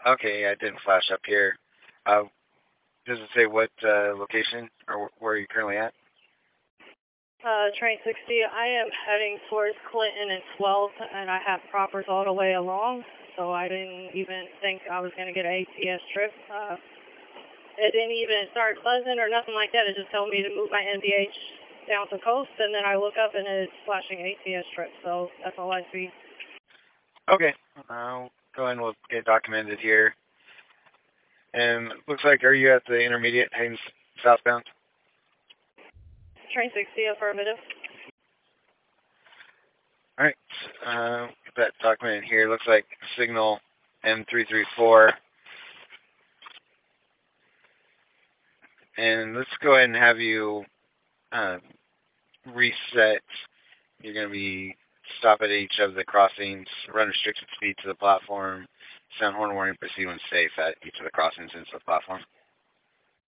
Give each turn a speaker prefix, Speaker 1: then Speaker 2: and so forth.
Speaker 1: Okay, yeah, it didn't flash up here. Does it say what location or where are you currently at?
Speaker 2: Train 60, I am heading towards Clinton and 12, and I have proppers all the way along, so I didn't even think I was going to get an ATS trip. It didn't even start buzzing or nothing like that. It just told me to move my NVH down to coast, and then I look up and it's flashing ATS trip, so that's all I see.
Speaker 1: Okay, I'll go ahead and we'll get documented here. And looks like, are you at the intermediate heading southbound?
Speaker 2: Train 60, affirmative.
Speaker 1: All right, get that documented here. Looks like signal M334. And let's go ahead and have you reset. You're going to be stop at each of the crossings, run restricted speed to the platform, sound horn warning, proceed when safe at each of the crossings into the platform.